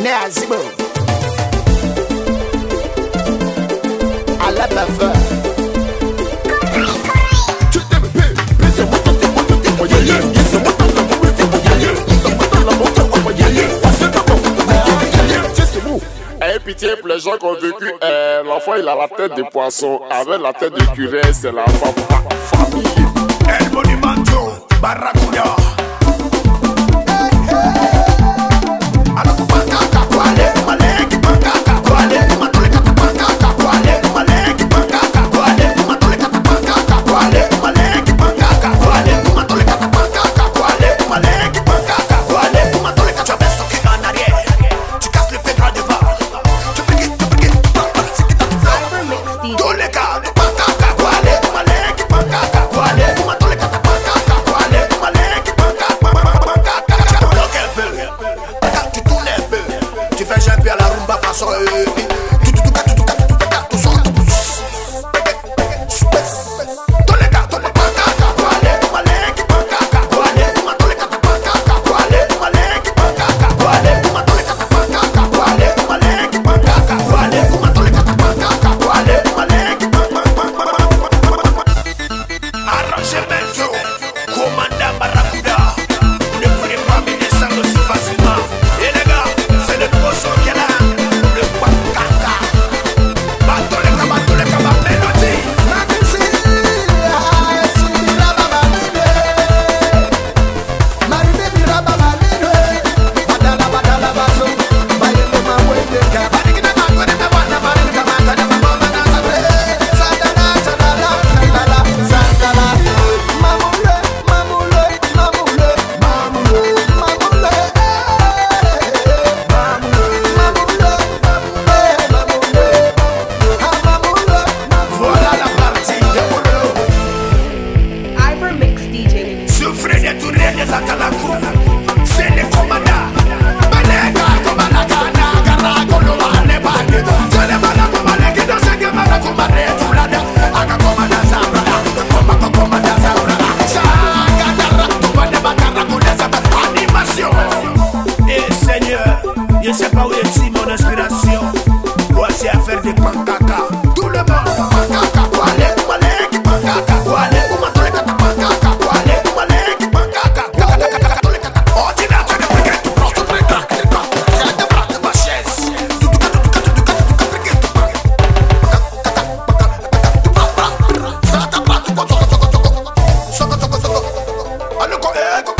Azimo. À la bave. Ayez pitié pour les gens qui ont vécu. L'enfant il a la tête de poisson. Avec la tête de curé, c'est la famille. El Monumento, Barracuda. Je sais pas où est mon inspiration. Voici à faire des pancaca. Tout le monde. Pancaca, wale, wale, pancaca, wale, pancaca, wale, wale, pancaca. Ordinateur de briquet, tout proche de briquet, de bras de ma chaise. Tout